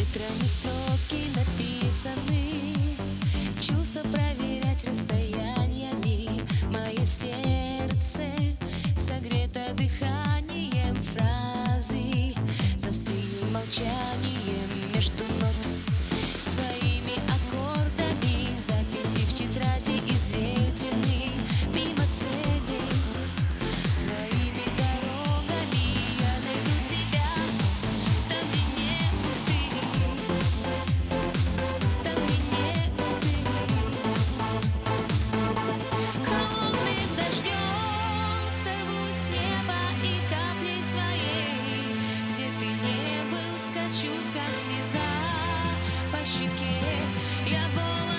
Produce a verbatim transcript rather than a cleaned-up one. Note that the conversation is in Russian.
Ветрами строки написаны, чувства проверять расстояниями. Мое сердце согрето дыханием фразы, застыли молчанием между нот. Своими аккордами записи в тетради изведены мимо цели. Своими дорогами я найду тебя там, где нету ты, там, где нету ты. Холодным дождем сорву с неба и каплей своей. Где ты не был, скачусь, как слеза по щеке. Я голая.